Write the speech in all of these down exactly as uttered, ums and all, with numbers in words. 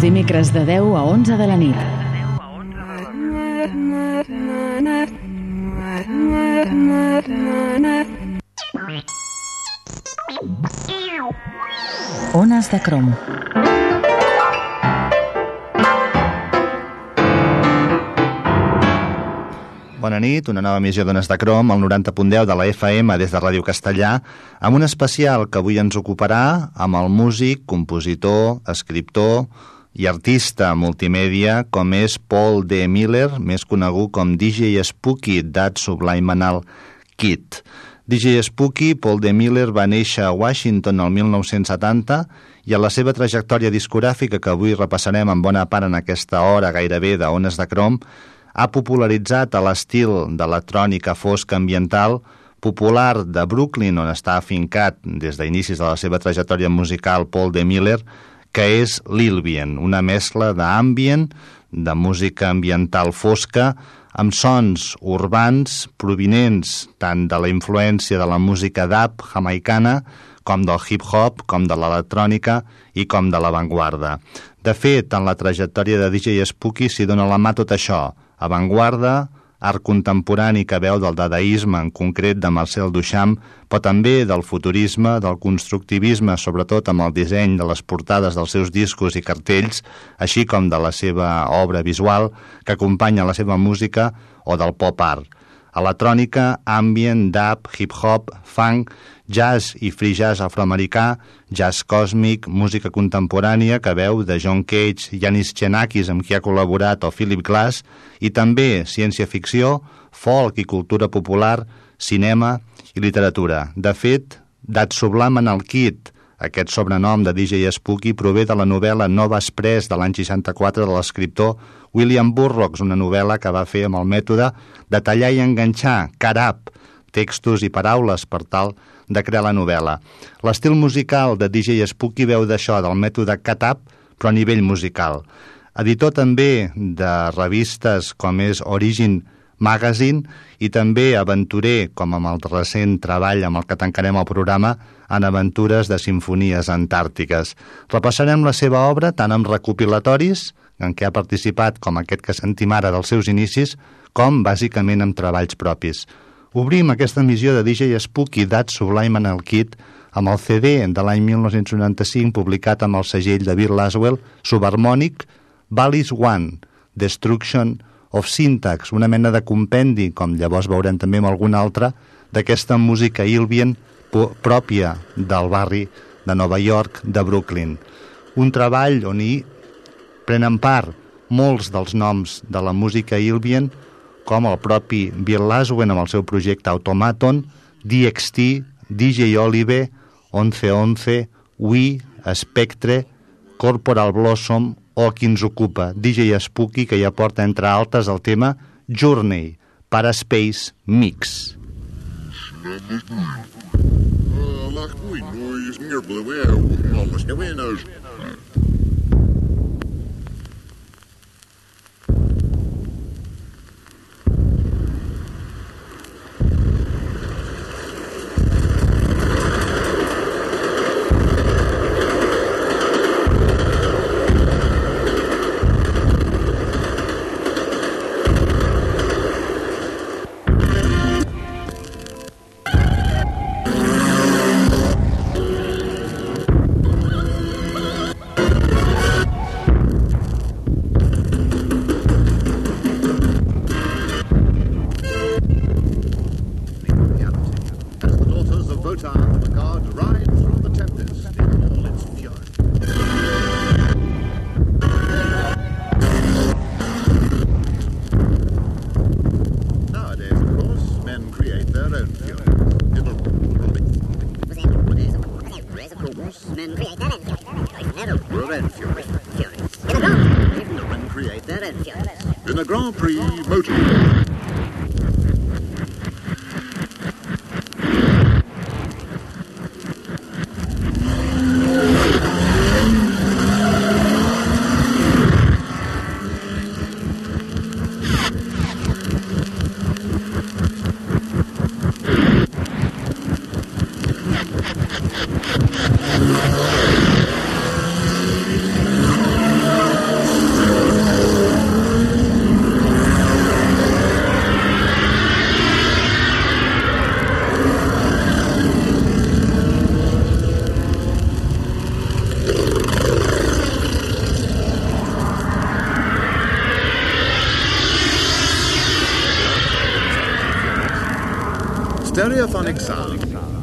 dimecres de deu a onze de la nit. Ones de Crom. Bona nit, una nova emissió d'Ones de Crom, al noranta punt deu de la F M des de Ràdio Castellà, amb un especial que avui ens ocuparà amb el músic, compositor, escriptor i artista multimèdia com és Paul D. Miller, més conegut com D J Spooky, That Subliminal Kid. D J Spooky, Paul D. Miller, va néixer a Washington el mil nou-cents setanta i a la seva trajectòria discogràfica, que avui repassarem en bona part en aquesta hora gairebé d'Ones de Crom, ha popularitzat a l'estil d'electrònica fosca ambiental popular de Brooklyn, on està afincat des d'inicis de la seva trajectòria musical Paul D. Miller, que és l'Ilbien, una mescla d'ambient, de música ambiental fosca, amb sons urbans provinents tant de la influència de la música dub jamaicana, com del hip-hop, com de l'electrònica i com de l'avantguarda. De fet, en la trajectòria de D J Spooky s'hi dona la mà tot això: avantguarda, art contemporani que veu del dadaisme, en concret de Marcel Duchamp, però també del futurisme, del constructivisme, sobretot amb el disseny de les portades dels seus discos i cartells, així com de la seva obra visual que acompanya la seva música, o del pop art. Electrònica, ambient, dub, hip-hop, funk, jazz i free jazz afroamericà, jazz còsmic, música contemporània que veu de John Cage, Yanis Xenakis, amb qui ha col·laborat, o Philip Glass, i també ciència-ficció, folk i cultura popular, cinema i literatura. De fet, That Subliminal Kid, aquest sobrenom de D J Spooky, prové de la novel·la Nova Express de l'any seixanta-quatre de l'escriptor William Burroughs, una novel·la que va fer amb el mètode de tallar i enganxar, cut up, textos i paraules per tal de crear la novel·la. L'estil musical de D J Spooky veu d'això, del mètode cut up, però a nivell musical. Editor també de revistes com és Origin Magazine i també aventurer, com amb el recent treball amb el que tancarem el programa, en aventures de simfonies antàrtiques. Repassarem la seva obra tant amb recopilatoris, en què ha participat, com aquest que sentim ara dels seus inicis, com bàsicament amb treballs propis. Obrim aquesta emissió de D J Spooky, That Subliminal Kid, amb el C D de l'any mil nou-cents noranta-cinc, publicat amb el segell de Bill Laswell, subharmònic, Valis One, Destruction of Syntax, una mena de compendi, com llavors veurem també amb algun altre, d'aquesta música Ilbien pròpia del barri de Nova York, de Brooklyn. Un treball on hi prenen part molts dels noms de la música Ilbien, com el propi Bill Laswell amb el seu projecte Automaton, D X T, D J Olive, onze onze, Wii, Spectre, Corporal Blossom o qui ens ocupa, D J Spooky, que ja porta entre altres el tema Journey, Paraspace Mix. In a Grand Prix motor. stereophonic sound.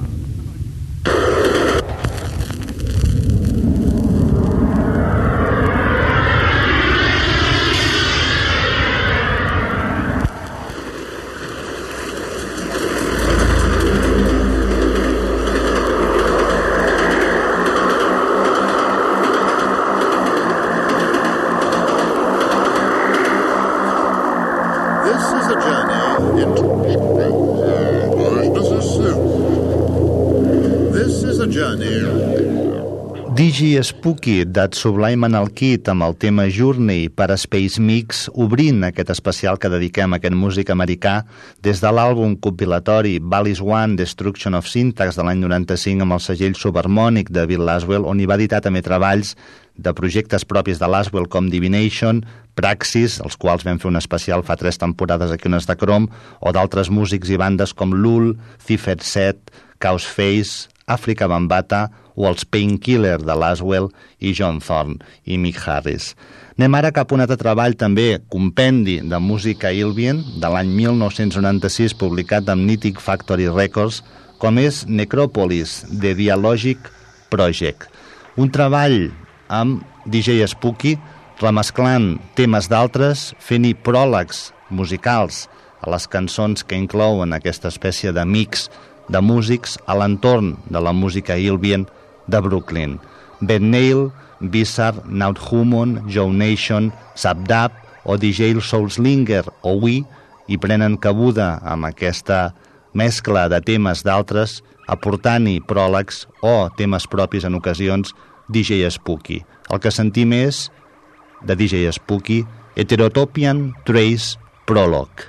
Digi Spooky d'Ad Sublime en el Kit amb el tema Journey per a Space Mix, obrint aquest especial que dediquem a aquest músic americà des de l'àlbum compilatori Valis One Destruction of Syntax de l'any noranta-cinc amb el segell subharmònic de Bill Laswell, on hi va editar també treballs de projectes propis de Laswell com Divination, Praxis, els quals vam fer un especial fa tres temporades aquí on de Chrome, o d'altres músics i bandes com Lul, Thiefed Set, Chaos Face, Africa Bambata o els Painkiller de Laswell i John Thorne i Mick Harris. Anem ara cap a un altre treball també, compendi de música Ilvian, de l'any mil nou-cents noranta-sis, publicat amb Nittic Factory Records, com és Necropolis, The Dialogic Project. Un treball amb D J Spooky, remesclant temes d'altres, fent-hi pròlegs musicals a les cançons que inclouen aquesta espècie de mix de músics a l'entorn de la música Ilvian de Brooklyn. Ben Neil, Bizarre, Nauthuman, Joe Nation, Sabdab o D J Soulslinger o Wii hi prenen cabuda amb aquesta mescla de temes d'altres, aportant-hi pròlegs o temes propis en ocasions D J Spooky. El que sentim és de D J Spooky, Heterotopian Trace Prologue.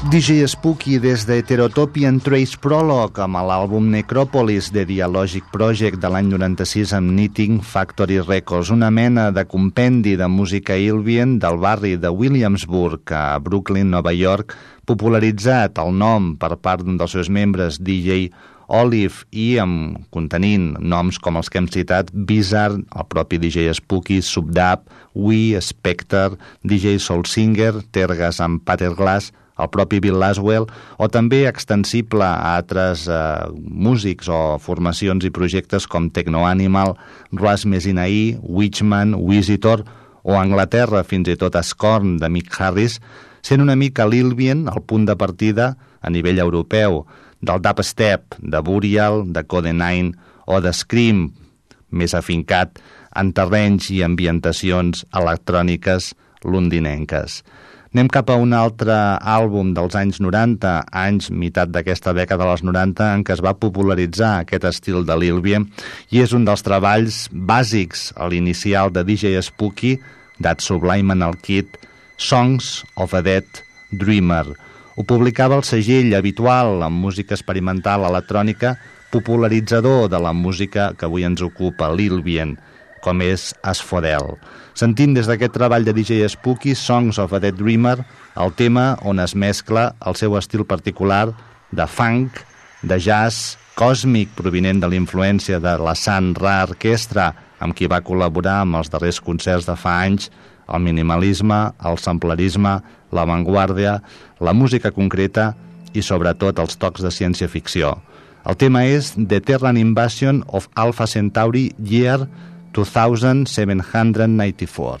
D J Spooky des de Heterotopian Trace Prologue amb l'àlbum Necropolis de Dialogic Project de l'any noranta-sis amb Knitting Factory Records, una mena de compendi de música Ilvian del barri de Williamsburg a Brooklyn, Nova York, popularitzat el nom per part d'un dels seus membres, D J Olive, i amb, contenint noms com els que hem citat, Bizarre, el propi D J Spooky, Subdub, We, Spectre, D J Soul Singer, Tergas amb Patterglass, el propi Bill Laswell, o també extensible a altres eh, músics o formacions i projectes com Techno Animal, Ras Mesinaí, Witchman, Visitor, o a Anglaterra fins i tot Scorn de Mick Harris, sent una mica l'Ilvian el punt de partida a nivell europeu del dubstep, de Burial, de Code Nine o de Scream, més afincat en terrenys i ambientacions electròniques londinenques. Anem cap a un altre àlbum dels anys noranta, anys, meitat d'aquesta dècada dels noranta, en què es va popularitzar aquest estil de l'Ilvian, i és un dels treballs bàsics a l'inicial de D J Spooky, That Sublime Anal Kid, Songs of a Dead Dreamer. Ho publicava el segell habitual en música experimental electrònica, popularitzador de la música que avui ens ocupa, l'Ilvian, com és Asphodel. Sentint des d'aquest treball de D J Spooky, Songs of a Dead Dreamer, el tema on es mescla el seu estil particular de funk, de jazz, còsmic provinent de l'influència de la Sun Ra Orchestra, amb qui va col·laborar amb els darrers concerts de fa anys, el minimalisme, el samplerisme, l'avantguàrdia, la música concreta i sobretot els tocs de ciència-ficció. El tema és The Terran Invasion of Alpha Centauri Year two thousand seven hundred ninety-four.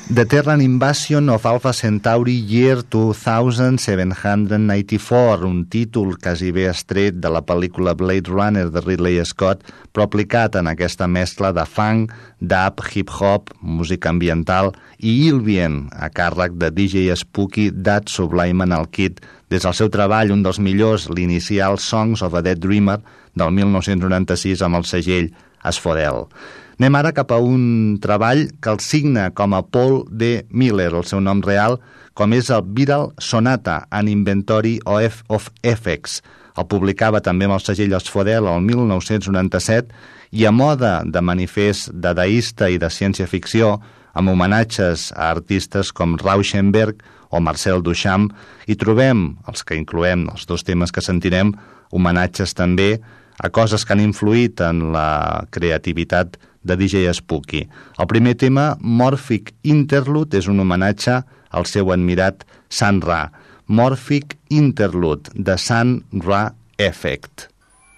The Terran Invasion of Alpha Centauri Year two thousand seven hundred ninety-four, un títol quasi bé estret de la pel·lícula Blade Runner de Ridley Scott, però aplicat en aquesta mescla de funk, dub, hip-hop, música ambiental i ambient a càrrec de D J Spooky Dat Subliman al Kid, des del seu treball, un dels millors, l'inicial Songs of a Dead Dreamer del mil nou-cents noranta-sis amb el segell Asphodel. Anem ara cap a un treball que el signa com a Paul D. Miller, el seu nom real, com és el Viral Sonata, an Inventory of, of Effects. El publicava també amb el segell Asphodel el mil nou-cents noranta-set i a moda de manifest dadaista i de ciència-ficció, amb homenatges a artistes com Rauschenberg o Marcel Duchamp, i trobem, els que incloem els dos temes que sentirem, homenatges també a coses que han influït en la creativitat de D J Spooky. El primer tema, Morphic Interlude, és un homenatge al seu admirat Sun Ra. Morphic Interlude, de Sun Ra Effect.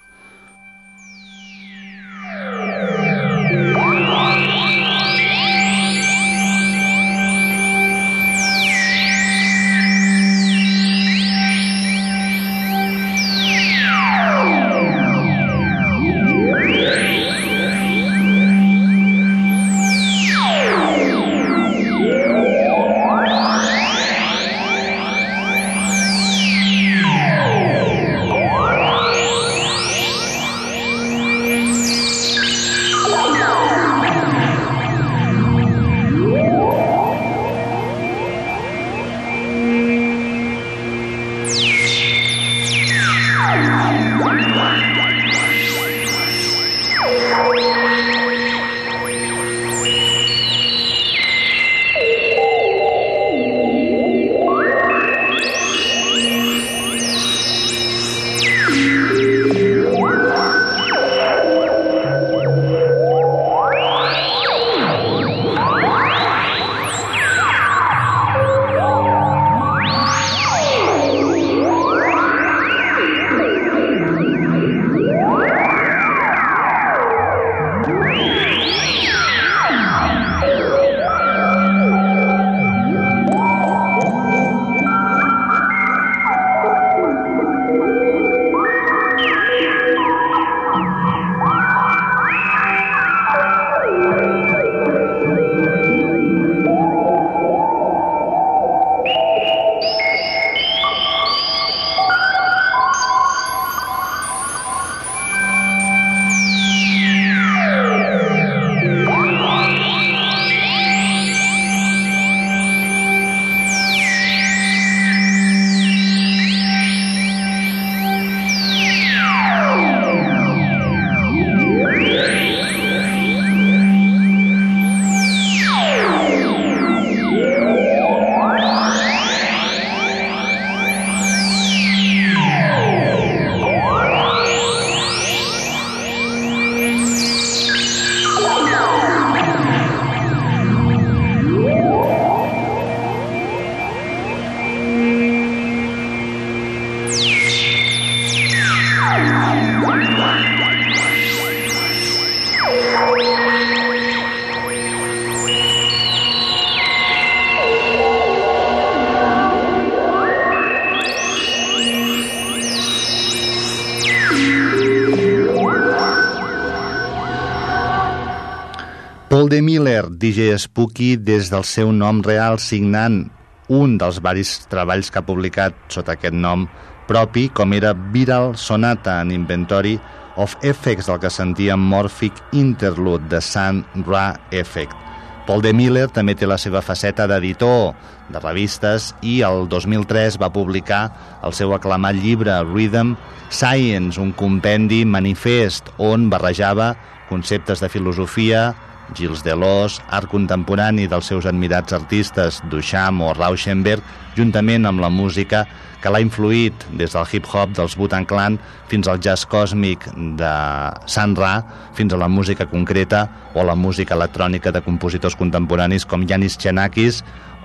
Paul D. Miller, D J Spooky, des del seu nom real, signant un dels varis treballs que ha publicat sota aquest nom propi, com era Viral Sonata, an Inventory of Effects, del que sentíem Morphic Interlude, de Sun Ra Effect. Paul D. Miller també té la seva faceta d'editor de revistes i el dos mil tres va publicar el seu aclamat llibre Rhythm Science, un compendi manifest on barrejava conceptes de filosofia, Gilles Deleuze, art contemporani dels seus admirats artistes Duchamp o Rauschenberg, juntament amb la música que l'ha influït des del hip-hop dels Wu-Tang Clan fins al jazz còsmic de Sun Ra, fins a la música concreta o la música electrònica de compositors contemporanis com Yanis Xenakis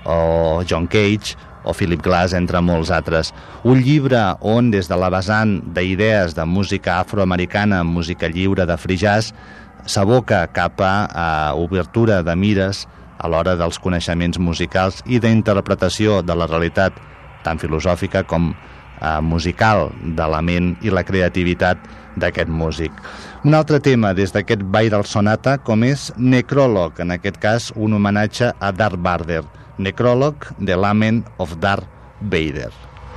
o John Cage o Philip Glass, entre molts altres. Un llibre on, des de la vessant d'idees de música afroamericana, música lliure de free jazz, s'aboca cap a, a obertura de mires a l'hora dels coneixements musicals i d'interpretació de la realitat tant filosòfica com eh, musical de la ment i la creativitat d'aquest músic. Un altre tema des d'aquest Viral Sonata com és Necrolog, en aquest cas un homenatge a Darth Vader. Necrolog, The Lament of Darth Vader.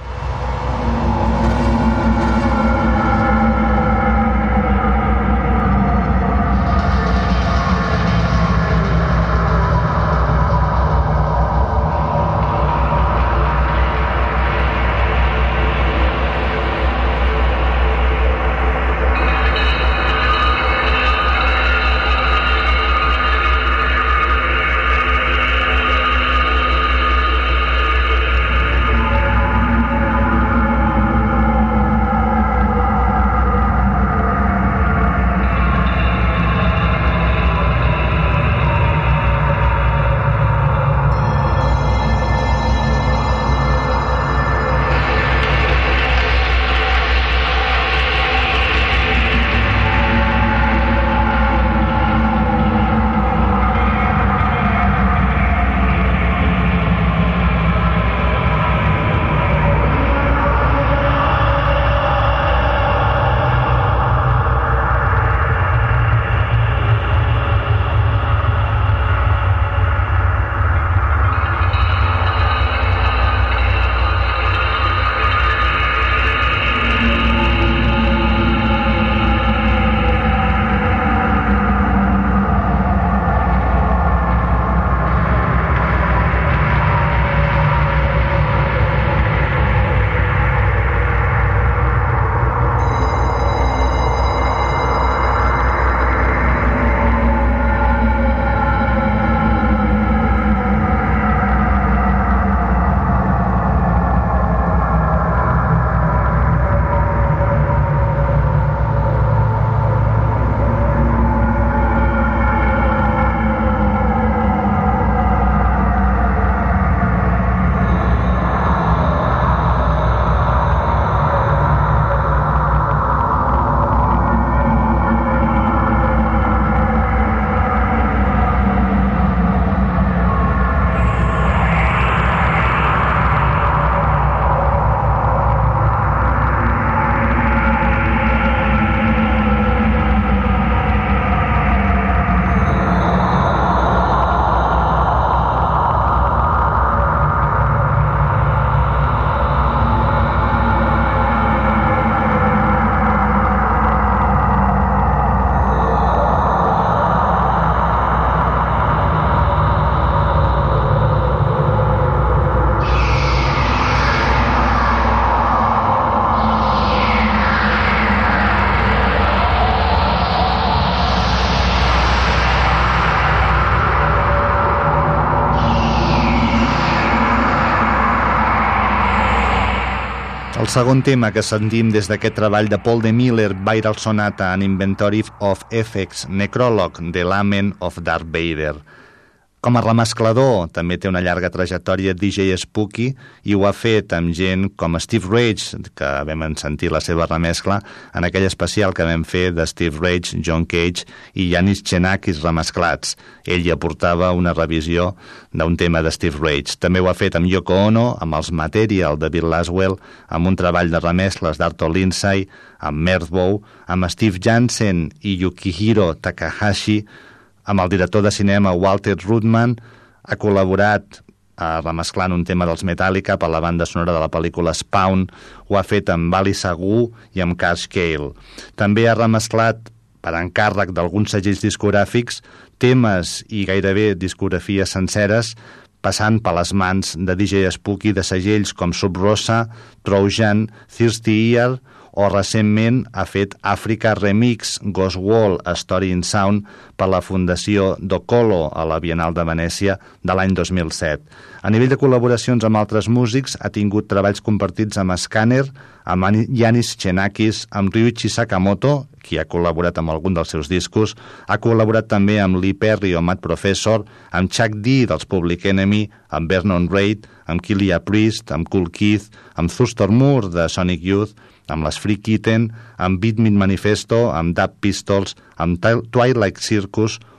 El segon tema que sentim des d'aquest treball de Paul de Miller, Viral Sonata, an Inventory of Effects, Necrolog, The Lament of Darth Vader. Com a remesclador, també té una llarga trajectòria D J Spooky i ho ha fet amb gent com Steve Rage, que vam sentir la seva remescla en aquell especial que vam fer de Steve Rage, John Cage i Yanis Xenakis remesclats. Ell hi aportava una revisió d'un tema de Steve Rage. També ho ha fet amb Yoko Ono, amb els Material de Bill Laswell, amb un treball de remescles d'Arthur Lindsay, amb Merthbow, amb Steve Jansen i Yukihiro Takahashi, amb el director de cinema Walter Ruttman, ha col·laborat eh, remesclant un tema dels Metallica per la banda sonora de la pel·lícula Spawn, ho ha fet amb Bali Sagoo i amb Cash Cale. També ha remesclat, per encàrrec d'alguns segells discogràfics, temes i gairebé discografies senceres, passant per les mans de D J Spooky de segells com Sub Rosa, Trojan, Thirsty Ear, o recentment ha fet Africa Remix, Ghost Wall, A Story in Sound per la Fundació Docolo a la Bienal de Venècia de l'any dos mil set. A nivell de col·laboracions amb altres músics, ha tingut treballs compartits amb Scanner, amb Yanis Xenakis, amb Ryuichi Sakamoto, qui ha col·laborat amb algun dels seus discos, ha col·laborat també amb Lee Perry o Matt Professor, amb Chuck D dels Public Enemy, amb Vernon Reid, amb Killia Priest, amb Kool Keith, amb Thurston Moore de Sonic Youth, amb les Free Kitten, amb Beat Meat Manifesto, amb Dub Pistols, amb Twilight Circus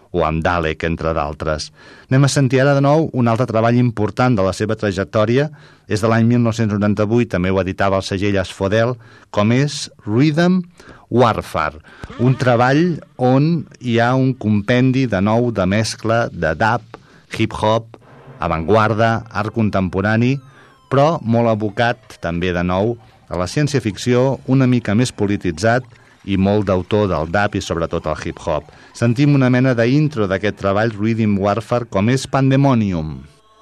o amb Dalek, entre d'altres. Anem a sentir ara de nou un altre treball important de la seva trajectòria. És de l'any mil nou-cents noranta-vuit, també ho editava el segell Asphodel, com és Rhythm Warfare, un treball on hi ha un compendi de nou de mescla de dub, hip-hop, avantguarda, art contemporani, però molt abocat també de nou a la ciència-ficció, una mica més polititzat i molt d'autor del dub i sobretot el hip-hop. Sentim una mena d'intro d'aquest treball Rhythm Warfare com és Pandemonium.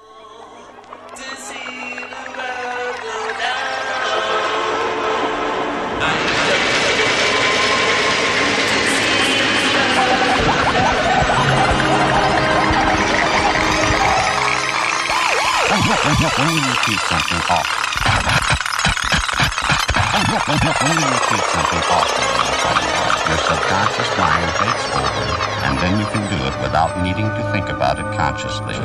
When you repeat something often, when you repeat something often, your subconscious mind takes over, and then you can do it without needing to think about it consciously.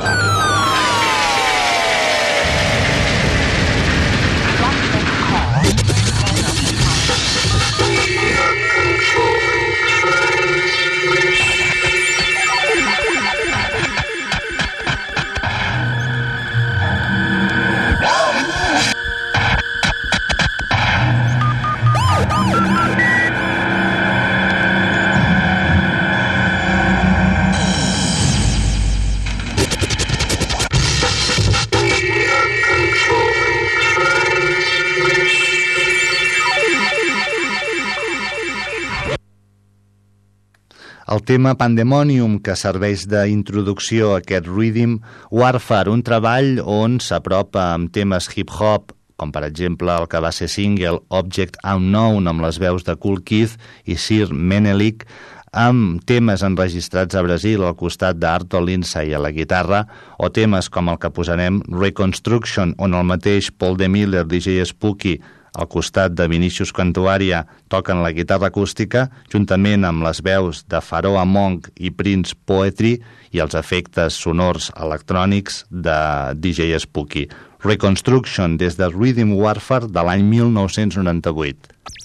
El tema Pandemonium, que serveix d'introducció a aquest Rhythm Warfare, un treball on s'apropa amb temes hip-hop, com per exemple el que va ser single Object Unknown amb les veus de Kool Keith i Sir Menelik, amb temes enregistrats a Brasil al costat d'Arto Lindsay a la guitarra, o temes com el que posarem Reconstruction, on el mateix Paul DeMiller, D J Spooky, al costat de Vinicius Cantuaria, toquen la guitarra acústica, juntament amb les veus de Pharoah Monch i Prince Poetry i els efectes sonors electrònics de D J Spooky. Reconstruction, des de Rhythm Warfare de l'any mil nou-cents noranta-vuit.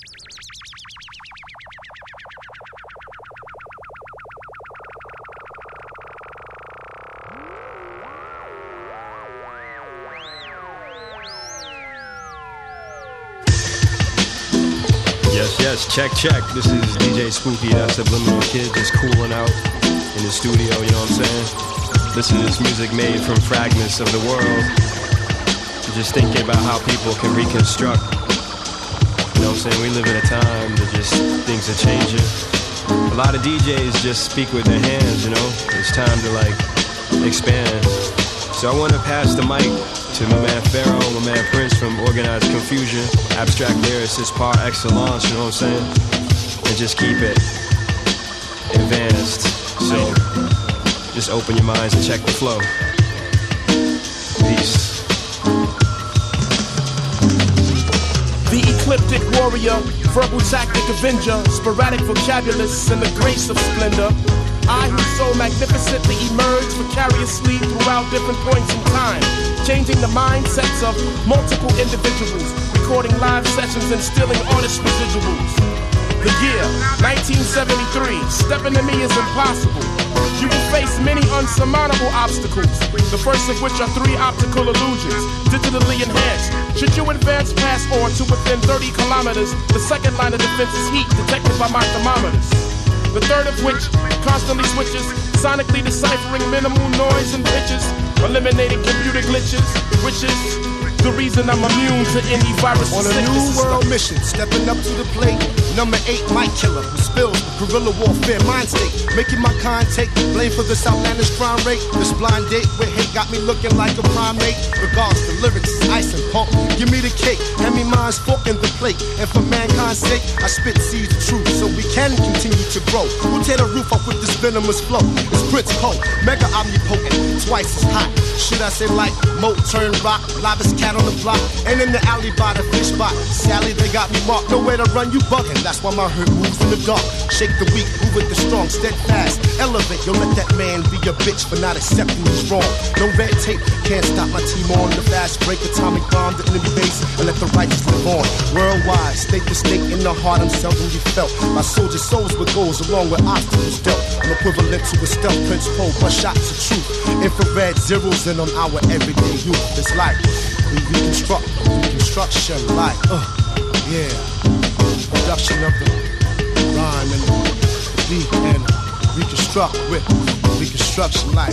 Yes, yes, check, check. This is D J Spooky, that Subliminal Kid, just cooling out in the studio, you know what I'm saying? This is music made from fragments of the world. Just thinking about how people can reconstruct. You know what I'm saying? We live in a time that just, things are changing. A lot of D Js just speak with their hands, you know? It's time to, like, expand. So I want to pass the mic to my man Pharaoh, my man Prince from Organized Confusion, abstract lyricist par excellence, you know what I'm saying? And just keep it advanced. So just open your minds and check the flow. Peace. The ecliptic warrior, verbal tactic avenger, sporadic vocabulist, and the grace of splendor. I who so magnificently emerge vicariously throughout different points in time, changing the mindsets of multiple individuals, recording live sessions and stealing artist residuals. The year, nineteen seventy-three, stepping to me is impossible. You will face many unsurmountable obstacles, the first of which are three optical illusions, digitally enhanced. Should you advance past or to within thirty kilometers, the second line of defense is heat detected by my thermometers. The third of which constantly switches, sonically deciphering minimal noise and pitches, eliminating computer glitches, which is the reason I'm immune to any virus. On a new world mission, stepping up to the plate. Number eight, Mike Killer, who spills the guerrilla warfare mind state, making my kind take blame for this outlandish crime rate. This blind date with hate got me looking like a primate. Regards to lyrics is ice and punk. Give me the cake, hand me mine's fork and the plate. And for mankind's sake, I spit seeds of truth so we can continue to grow. We'll tear the roof off with this venomous flow. It's Prince Poe, mega omnipotent, twice as hot hot. Should I say like Mo turn rock, livest cat on the block, and in the alley by the fish spot. Sally, they got me marked, nowhere to run, you bugging. That's why my hood moves in the dark. Shake the weak, move with the strong, steadfast. Elevate, you'll let that man be a bitch for not accepting who's wrong. No red tape, can't stop my team on the fast break. Atomic bomb, the enemy base, and let the righteous live on. Worldwide, state to state, in the heart, I'm seldomly felt. My soldiers' souls with goals, along with obstacles dealt. I'm equivalent to a stealth prince pole, but shots of truth. Infrared zeros in on our everyday youth. It's like we reconstruct, reconstruction, like, uh, yeah. Production of the rhyme and the beat and reconstruct with reconstruction, like.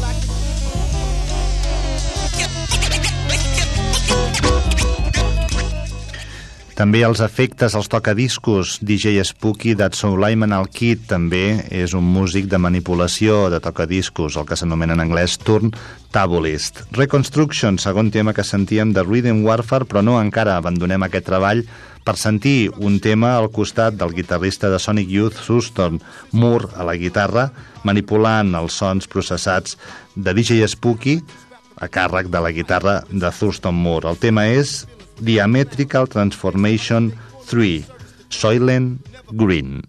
També els efectes, els tocadiscos. D J Spooky, That Suleiman Al-Kid, també és un músic de manipulació de tocadiscos, el que s'anomena en anglès turntabulist. Reconstruction, segon tema que sentíem de Rhythm Warfare, però no encara abandonem aquest treball per sentir un tema al costat del guitarrista de Sonic Youth, Thurston Moore, a la guitarra, manipulant els sons processats de D J Spooky a càrrec de la guitarra de Thurston Moore. El tema és Diametrical Transformation three, Soylent Green.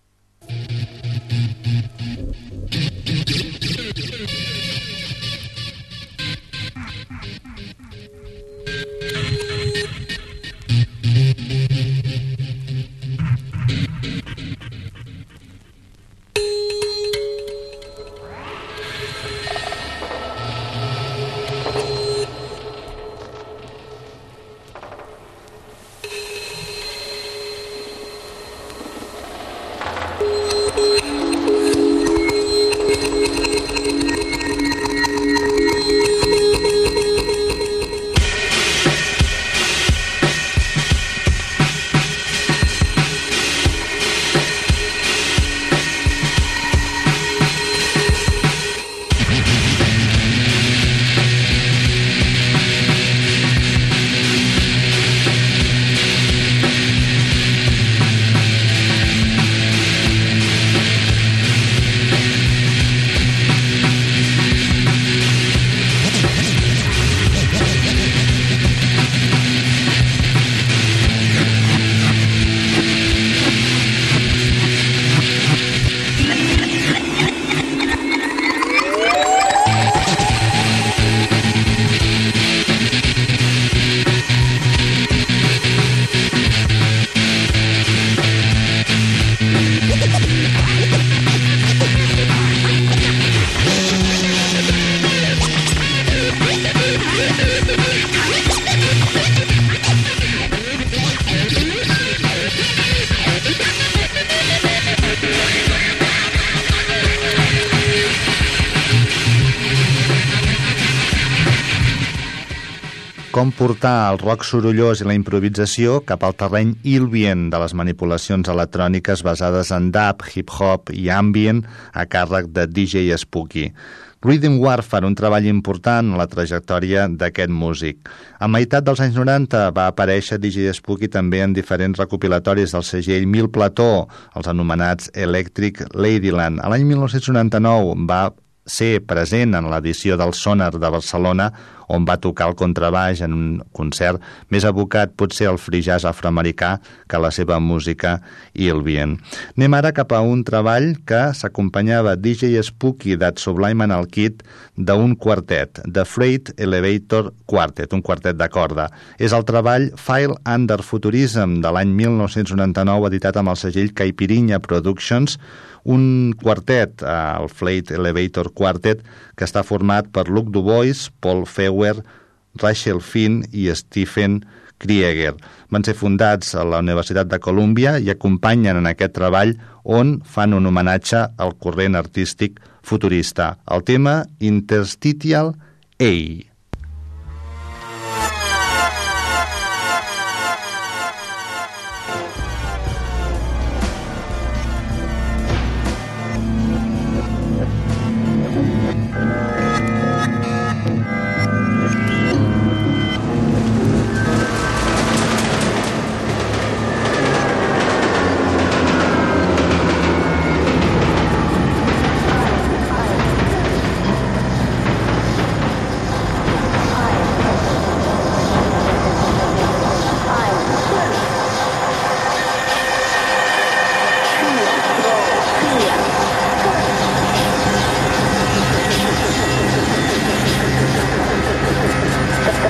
Com portar el rock sorollós i la improvisació cap al terreny ambient de les manipulacions electròniques basades en dub, hip-hop i ambient a càrrec de D J Spooky. Rhythm Warfare, un treball important en la trajectòria d'aquest músic. A meitat dels anys noranta va aparèixer D J Spooky també en diferents recopilatoris del segell Mil Plató, els anomenats Electric Ladyland. A l'any mil nou-cents noranta-nou va ser present en l'edició del Sonar de Barcelona, on va tocar el contrabaix en un concert més abocat potser al free jazz afroamericà que la seva música ambient. Anem ara cap a un treball que s'acompanyava D J Spooky, That Suleiman Al-Kid, d'un quartet, The Freight Elevator Quartet, un quartet de corda. És el treball File Under Futurism de l'any mil nou-cents noranta-nou, editat amb el segell Caipirinha Productions, un quartet, el Freight Elevator Quartet, que està format per Luke Dubois, Paul Feuer, Rachel Finn i Stephen Krieger. Van ser fundats a la Universitat de Colúmbia i acompanyen en aquest treball on fan un homenatge al corrent artístic futurista. El tema Interstitial A.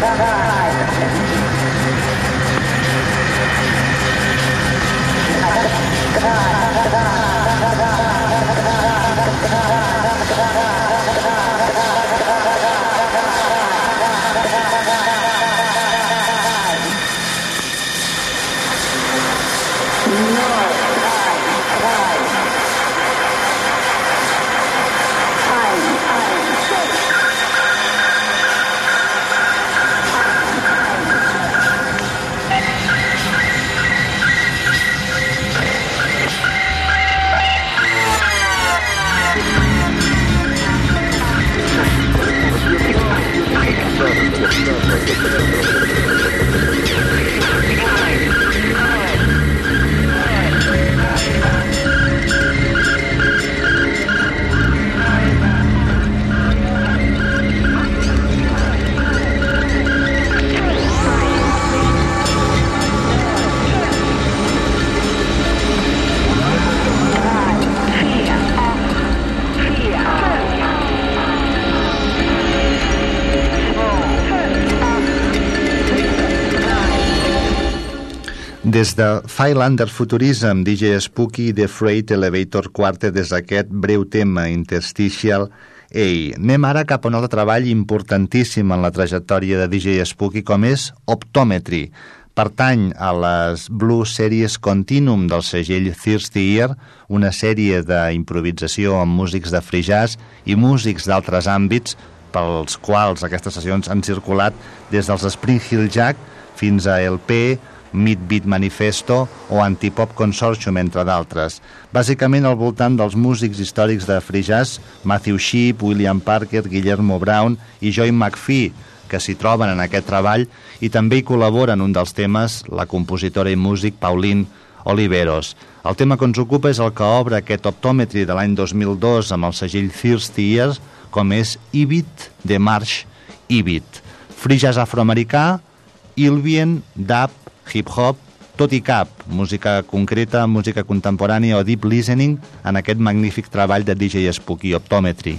Des de File Under Futurism, D J Spooky, The Freight Elevator Quartet, des d'aquest breu tema Interstitial. Ei, anem ara cap a un altre treball importantíssim en la trajectòria de D J Spooky, com és Optometry. Pertany a les Blues Series Continuum del segell Thirsty Ear, una sèrie d'improvisació amb músics de free jazz i músics d'altres àmbits, pels quals aquestes sessions han circulat des dels Spring Hill Jack fins a L P, Midbeat Manifesto o Antipop Consortium, entre d'altres. Bàsicament al voltant dels músics històrics de free jazz, Matthew Shipp, William Parker, Guillermo Brown i Joy McPhee, que s'hi troben en aquest treball, i també hi col·labora en un dels temes la compositora i músic Pauline Oliveros. El tema que ens ocupa és el que obre aquest Optometry de l'any dos mil dos amb el segell Thirsty Ears, com és Ibit de Marsh Ibit. Free jazz afroamericà, Ilvian, dub, hip-hop, tot i cap, música concreta, música contemporània o deep listening en aquest magnífic treball de D J Spooky, Optometry.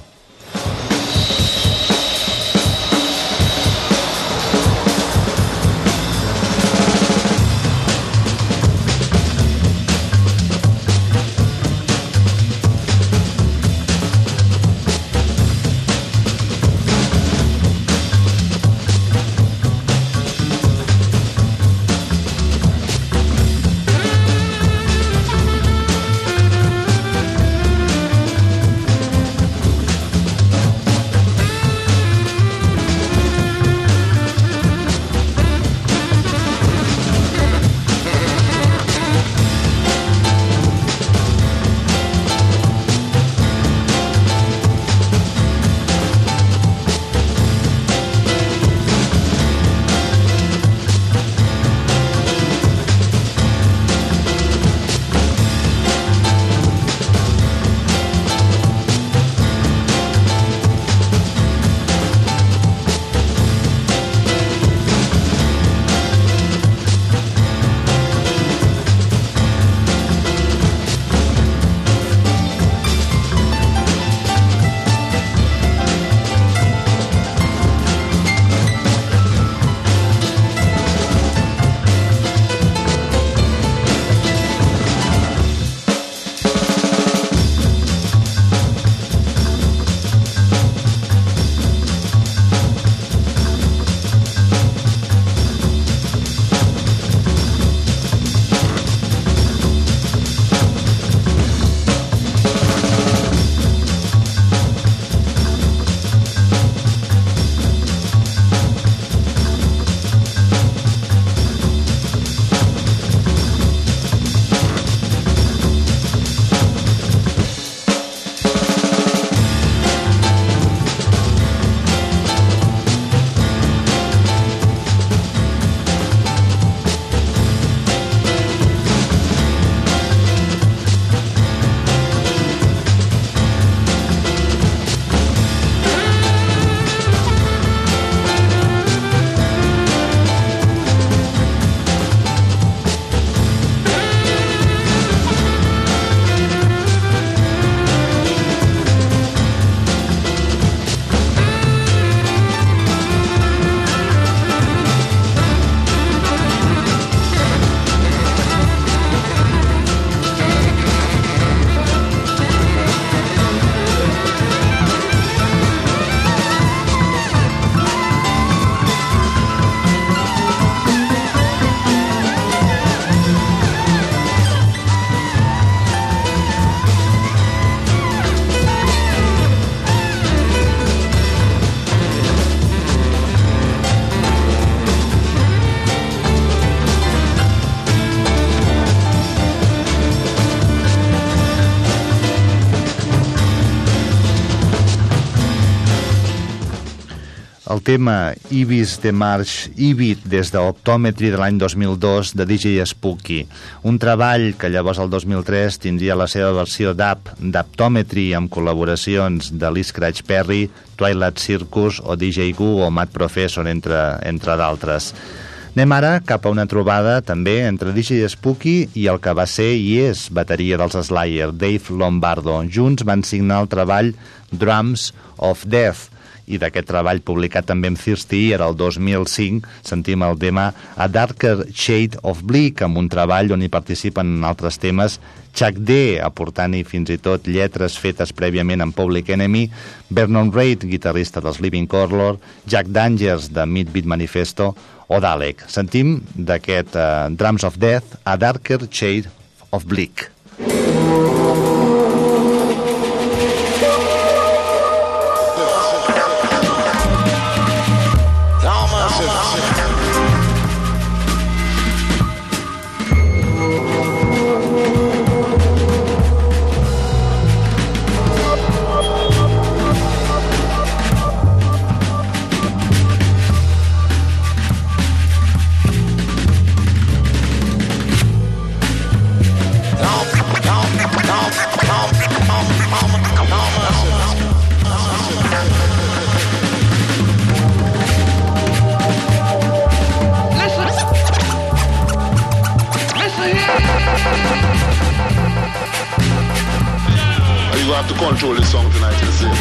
el tema Ibis de March Ibit des d'Optometry de l'any dos mil dos de D J Spooky, un treball que llavors el dos mil tres tindria la seva versió d'app d'Optometry amb col·laboracions de Lee Scratch Perry, Twilight Circus o D J Goo o Mad Professor, entre, entre d'altres. Anem ara cap a una trobada també entre D J Spooky i el que va ser i és bateria dels Slayer, Dave Lombardo. Junts van signar el treball Drums of Death, i d'aquest treball publicat també amb Thirsty era el dos mil cinc, sentim el tema A Darker Shade of Bleak, amb un treball on hi participen en altres temes Chuck D, aportant-hi fins i tot lletres fetes prèviament en Public Enemy, Vernon Reid, guitarrista dels Living Colour, Jack Dangers de Midbeat Manifesto o Dalek. Sentim d'aquest uh, Drums of Death A Darker Shade of Bleak. Control this song tonight, you see.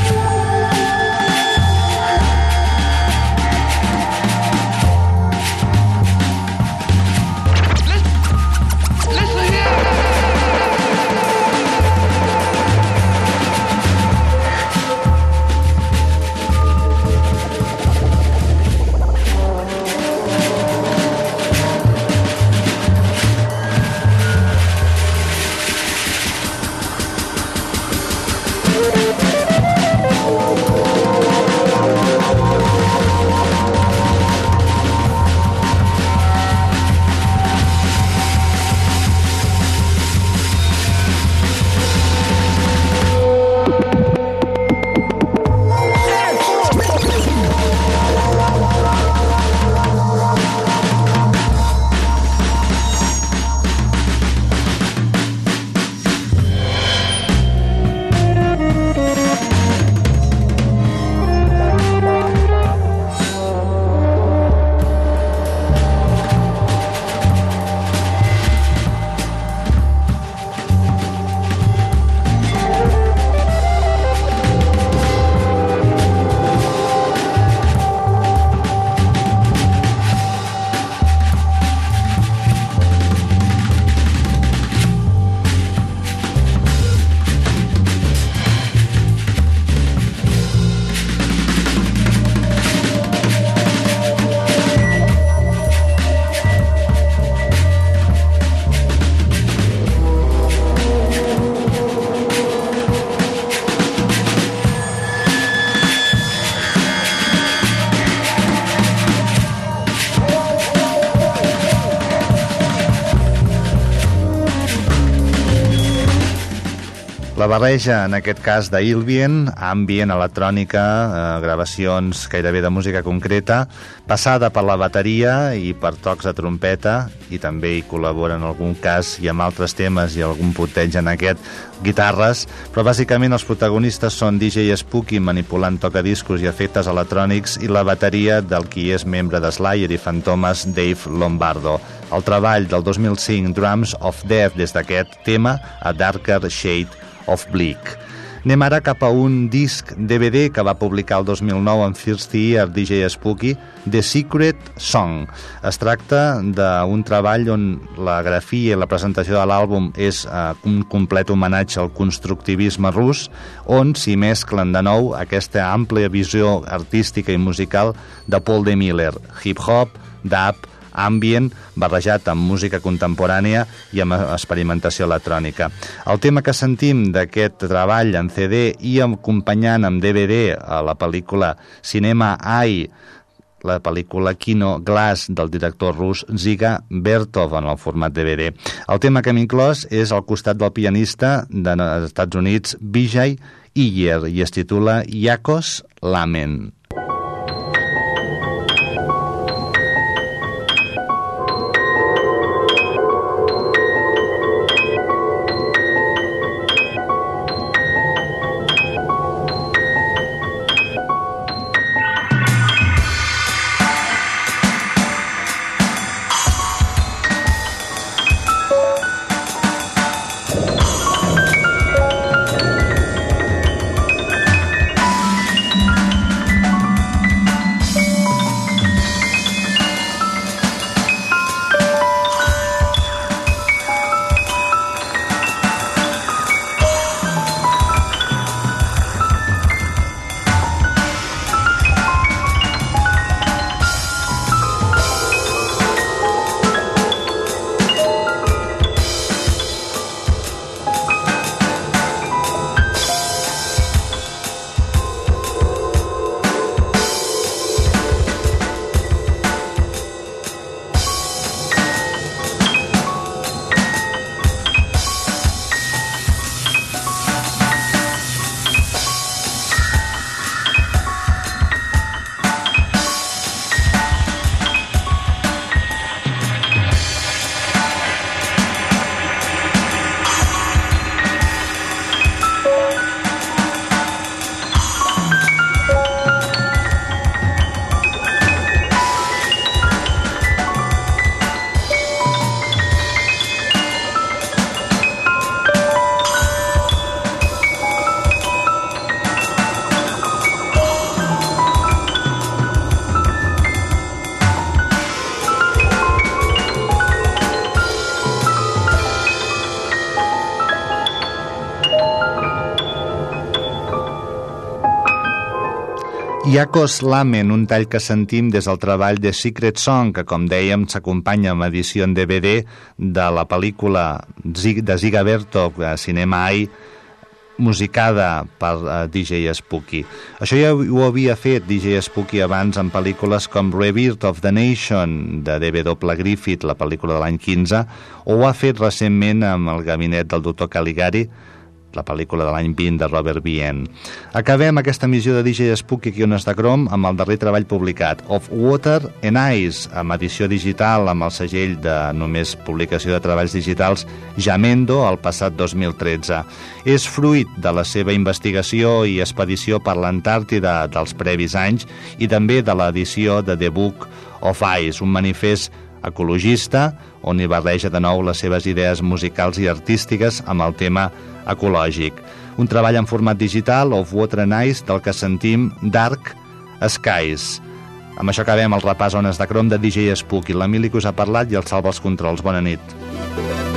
La barreja, en aquest cas, d'Ilvien, ambient, electrònica, eh, gravacions gairebé de música concreta, passada per la bateria i per tocs de trompeta, i també hi col·labora en algun cas i amb altres temes i algun punteig en aquest, guitarres, però bàsicament els protagonistes són D J Spooky manipulant tocadiscos i efectes electrònics i la bateria del qui és membre de Slayer i Fantomas, Dave Lombardo. El treball del dos mil cinc, Drums of Death, des d'aquest tema, A Darker Shade of Bleak. Anem ara cap a un disc D V D que va publicar el dos mil nou amb Thirsty Ear D J Spooky, The Secret Song. Es tracta d'un treball on la grafia i la presentació de l'àlbum és eh, un complet homenatge al constructivisme rus, on s'hi mesclen de nou aquesta àmplia visió artística i musical de Paul D. Miller, hip-hop, dub, ambient, barrejat amb música contemporània i amb experimentació electrònica. El tema que sentim d'aquest treball en C D i acompanyant amb D V D a la pel·lícula Cinema Eye, la pel·lícula Kino Glass del director rus Dziga Vertov en el format D V D. El tema que hem inclòs és al costat del pianista dels Estats Units Vijay Iyer i es titula Yakos Lamen. Iakos Lamen, un tall que sentim des del treball de Secret Song, que com dèiem s'acompanya amb edició en D V D de la pel·lícula de Ziga Bertov, Cinema Eye, musicada per uh, D J Spooky. Això ja ho havia fet D J Spooky abans en pel·lícules com Rebirth of the Nation, de D W Griffith, la pel·lícula de l'any quinze, o ho ha fet recentment amb El gabinet del doctor Caligari, la pel·lícula de l'any vint de Robert Bien. Acabem aquesta emissió de D J Spooky aquí on està Crom amb el darrer treball publicat, Of Water and Ice, amb edició digital amb el segell de només publicació de treballs digitals Jamendo el passat dos mil tretze. És fruit de la seva investigació i expedició per l'Antàrtida dels previs anys i també de l'edició de The Book of Ice, un manifest ecologista on hi barreja de nou les seves idees musicals i artístiques amb el tema ecològic. Un treball en format digital, Of Water and Ice, del que sentim Dark Skies. Amb això acabem el repàs Ones de Crom de D J Spooky. L'Emili que us ha parlat i el Salva els controls. Bona nit.